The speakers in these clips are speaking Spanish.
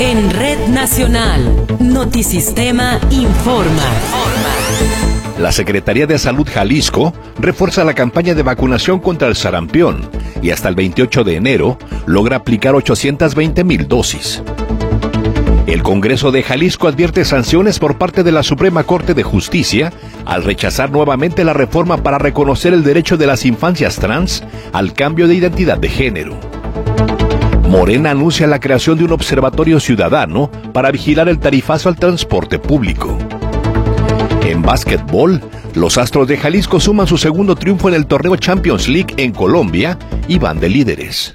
En Red Nacional, Notisistema informa. La Secretaría de Salud Jalisco refuerza la campaña de vacunación contra el sarampión y hasta el 28 de enero logra aplicar 820,000 dosis. El Congreso de Jalisco advierte sanciones por parte de la Suprema Corte de Justicia al rechazar nuevamente la reforma para reconocer el derecho de las infancias trans al cambio de identidad de género. Morena anuncia la creación de un observatorio ciudadano para vigilar el tarifazo al transporte público. En básquetbol, los Astros de Jalisco suman su segundo triunfo en el torneo Champions League en Colombia y van de líderes.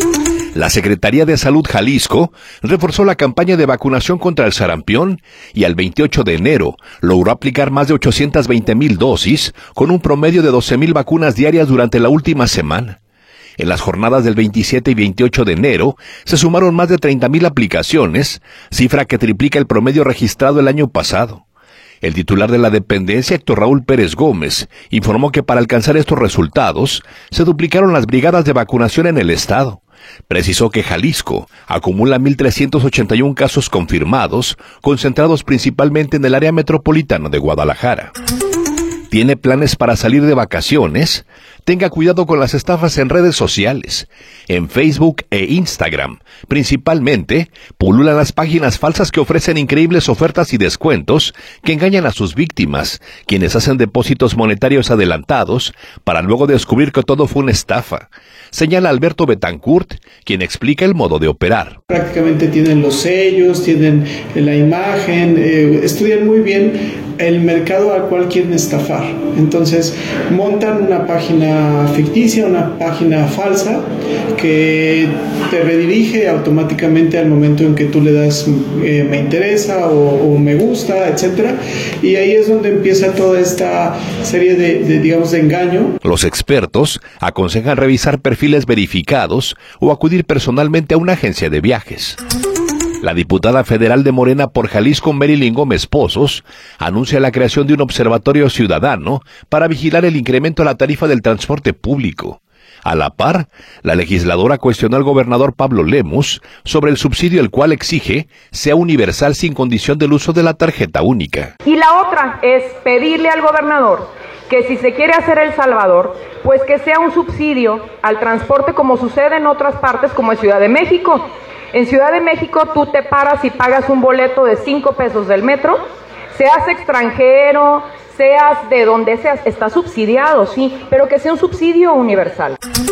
La Secretaría de Salud Jalisco reforzó la campaña de vacunación contra el sarampión y al 28 de enero logró aplicar más de 820,000 dosis con un promedio de 12,000 vacunas diarias durante la última semana. En las jornadas del 27 y 28 de enero se sumaron más de 30,000 aplicaciones, cifra que triplica el promedio registrado el año pasado. El titular de la dependencia, Héctor Raúl Pérez Gómez, informó que para alcanzar estos resultados se duplicaron las brigadas de vacunación en el estado. Precisó que Jalisco acumula 1,381 casos confirmados, concentrados principalmente en el área metropolitana de Guadalajara. ¿Tiene planes para salir de vacaciones? Tenga cuidado con las estafas en redes sociales. En Facebook e Instagram, principalmente, pululan las páginas falsas que ofrecen increíbles ofertas y descuentos que engañan a sus víctimas, quienes hacen depósitos monetarios adelantados para luego descubrir que todo fue una estafa. Señala Alberto Betancourt, quien explica el modo de operar. Prácticamente tienen los sellos, tienen la imagen, estudian muy bien el mercado al cual quieren estafar. Entonces montan una página ficticia, una página falsa que te redirige automáticamente al momento en que tú le das me interesa o me gusta, etcétera, y ahí es donde empieza toda esta serie de engaño. Los expertos aconsejan revisar perfiles verificados o acudir personalmente a una agencia de viajes. La diputada federal de Morena por Jalisco, Marilyn Gómez Pozos, anuncia la creación de un observatorio ciudadano para vigilar el incremento a la tarifa del transporte público. A la par, la legisladora cuestionó al gobernador Pablo Lemus sobre el subsidio el cual exige sea universal sin condición del uso de la tarjeta única. Y la otra es pedirle al gobernador que si se quiere hacer El Salvador, pues que sea un subsidio al transporte como sucede en otras partes como en Ciudad de México. En Ciudad de México tú te paras y pagas un boleto de 5 pesos del metro, seas extranjero, seas de donde seas, está subsidiado, sí, pero que sea un subsidio universal.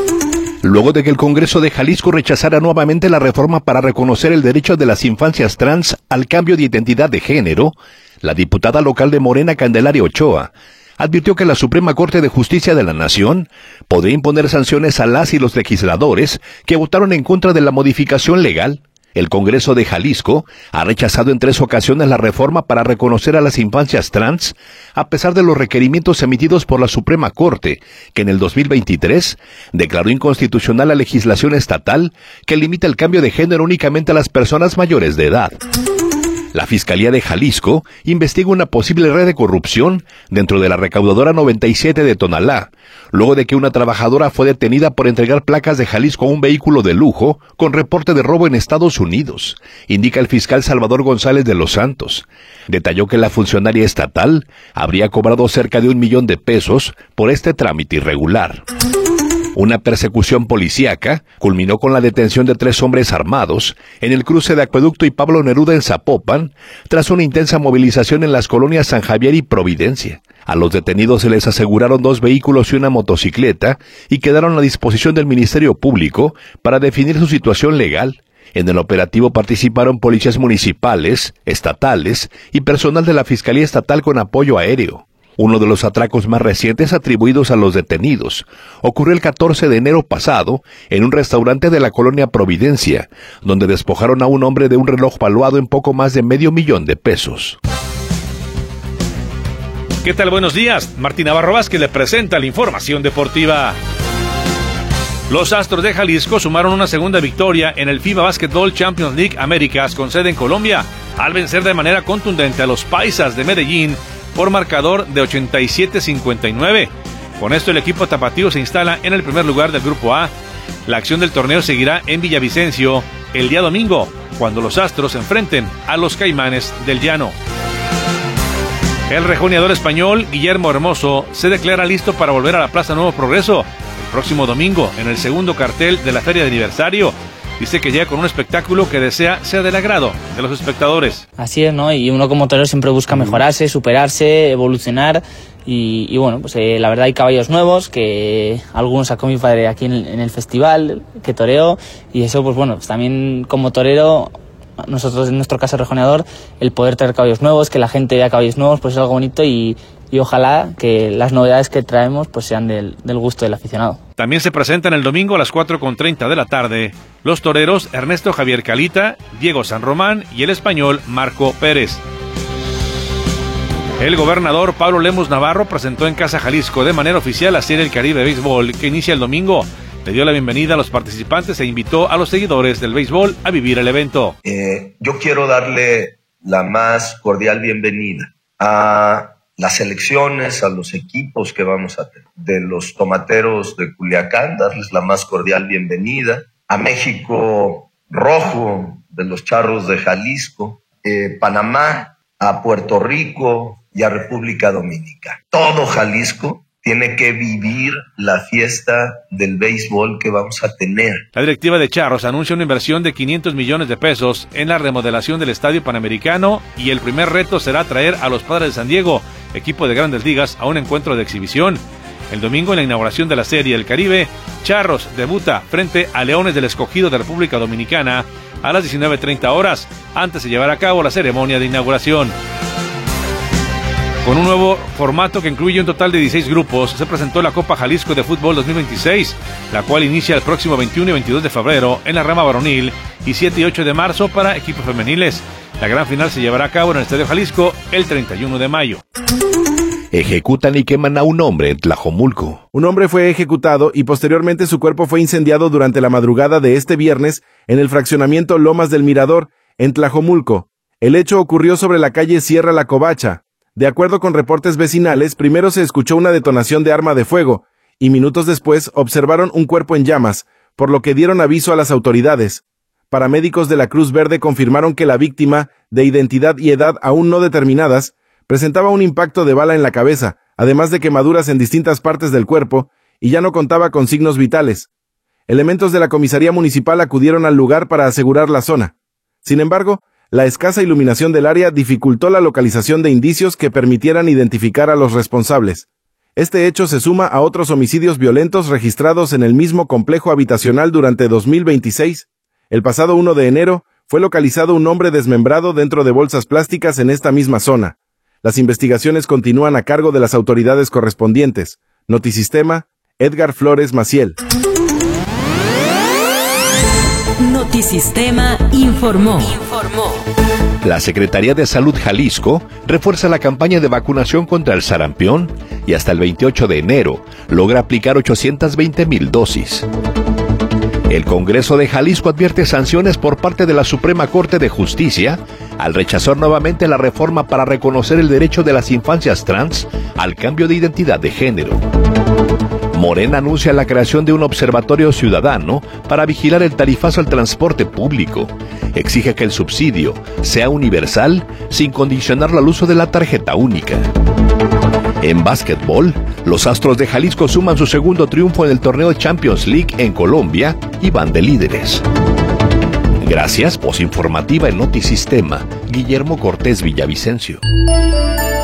Luego de que el Congreso de Jalisco rechazara nuevamente la reforma para reconocer el derecho de las infancias trans al cambio de identidad de género, la diputada local de Morena, Candelaria Ochoa, advirtió que la Suprema Corte de Justicia de la Nación podría imponer sanciones a las y los legisladores que votaron en contra de la modificación legal. El Congreso de Jalisco ha rechazado en 3 ocasiones la reforma para reconocer a las infancias trans, a pesar de los requerimientos emitidos por la Suprema Corte, que en el 2023 declaró inconstitucional la legislación estatal que limita el cambio de género únicamente a las personas mayores de edad. La Fiscalía de Jalisco investiga una posible red de corrupción dentro de la recaudadora 97 de Tonalá, luego de que una trabajadora fue detenida por entregar placas de Jalisco a un vehículo de lujo con reporte de robo en Estados Unidos, indica el fiscal Salvador González de los Santos. Detalló que la funcionaria estatal habría cobrado cerca de 1 millón de pesos por este trámite irregular. Una persecución policíaca culminó con la detención de 3 hombres armados en el cruce de Acueducto y Pablo Neruda en Zapopan, tras una intensa movilización en las colonias San Javier y Providencia. A los detenidos se les aseguraron 2 vehículos y una motocicleta y quedaron a disposición del Ministerio Público para definir su situación legal. En el operativo participaron policías municipales, estatales y personal de la Fiscalía Estatal con apoyo aéreo. Uno de los atracos más recientes atribuidos a los detenidos ocurrió el 14 de enero pasado en un restaurante de la colonia Providencia, donde despojaron a un hombre de un reloj valuado en poco más de $500,000 de pesos. ¿Qué tal? Buenos días. Martín Navarro Vázquez le presenta la información deportiva. Los Astros de Jalisco sumaron una segunda victoria en el FIBA Basketball Champions League Américas con sede en Colombia, al vencer de manera contundente a los Paisas de Medellín por marcador de 87-59. Con esto el equipo tapatío se instala en el primer lugar del Grupo A. La acción del torneo seguirá en Villavicencio el día domingo, cuando los Astros se enfrenten a los Caimanes del Llano. El rejoneador español Guillermo Hermoso se declara listo para volver a la Plaza Nuevo Progreso el próximo domingo en el segundo cartel de la Feria de Aniversario. Dice que llega con un espectáculo que desea sea del agrado de los espectadores. Así es, ¿no? Y uno como torero siempre busca mejorarse, superarse, evolucionar. Y bueno, pues la verdad hay caballos nuevos que algunos sacó mi padre aquí en el festival que toreó, y eso pues bueno, pues también como torero, nosotros en nuestro caso rejoneador, el poder traer caballos nuevos, que la gente vea caballos nuevos, pues es algo bonito, y ojalá que las novedades que traemos pues sean del gusto del aficionado. También se presentan el domingo a las 4:30 de la tarde los toreros Ernesto Javier Calita, Diego San Román y el español Marco Pérez. El gobernador Pablo Lemus Navarro presentó en Casa Jalisco de manera oficial la Serie del Caribe de Béisbol que inicia el domingo. Le dio la bienvenida a los participantes e invitó a los seguidores del béisbol a vivir el evento. Yo quiero darle la más cordial bienvenida a las selecciones, a los equipos que vamos a tener. De los Tomateros de Culiacán, darles la más cordial bienvenida. A México Rojo, de los Charros de Jalisco. Panamá, a Puerto Rico y a República Dominicana. Todo Jalisco tiene que vivir la fiesta del béisbol que vamos a tener. La directiva de Charros anuncia una inversión de 500 millones de pesos en la remodelación del Estadio Panamericano, y el primer reto será traer a los Padres de San Diego, equipo de Grandes Ligas, a un encuentro de exhibición. El domingo, en la inauguración de la Serie del Caribe, Charros debuta frente a Leones del Escogido de República Dominicana a las 19:30 horas. Antes se llevará a cabo la ceremonia de inauguración. Con un nuevo formato que incluye un total de 16 grupos, se presentó la Copa Jalisco de Fútbol 2026, la cual inicia el próximo 21 y 22 de febrero en la rama varonil y 7 y 8 de marzo para equipos femeniles. La gran final se llevará a cabo en el Estadio Jalisco el 31 de mayo. Ejecutan y queman a un hombre en Tlajomulco. Un hombre fue ejecutado y posteriormente su cuerpo fue incendiado durante la madrugada de este viernes en el fraccionamiento Lomas del Mirador, en Tlajomulco. El hecho ocurrió sobre la calle Sierra La Covacha. De acuerdo con reportes vecinales, primero se escuchó una detonación de arma de fuego y minutos después observaron un cuerpo en llamas, por lo que dieron aviso a las autoridades. Paramédicos de la Cruz Verde confirmaron que la víctima, de identidad y edad aún no determinadas, presentaba un impacto de bala en la cabeza, además de quemaduras en distintas partes del cuerpo, y ya no contaba con signos vitales. Elementos de la comisaría municipal acudieron al lugar para asegurar la zona. Sin embargo, la escasa iluminación del área dificultó la localización de indicios que permitieran identificar a los responsables. Este hecho se suma a otros homicidios violentos registrados en el mismo complejo habitacional durante 2026. El pasado 1 de enero fue localizado un hombre desmembrado dentro de bolsas plásticas en esta misma zona. Las investigaciones continúan a cargo de las autoridades correspondientes. Notisistema, Edgar Flores Maciel. Notisistema informó. La Secretaría de Salud Jalisco refuerza la campaña de vacunación contra el sarampión y hasta el 28 de enero logra aplicar 820,000 dosis. El Congreso de Jalisco advierte sanciones por parte de la Suprema Corte de Justicia al rechazar nuevamente la reforma para reconocer el derecho de las infancias trans al cambio de identidad de género. Morena anuncia la creación de un observatorio ciudadano para vigilar el tarifazo al transporte público. Exige que el subsidio sea universal sin condicionarlo al uso de la tarjeta única. En básquetbol, los Astros de Jalisco suman su segundo triunfo en el torneo Champions League en Colombia y van de líderes. Gracias, voz informativa en Notisistema, Guillermo Cortés Villavicencio.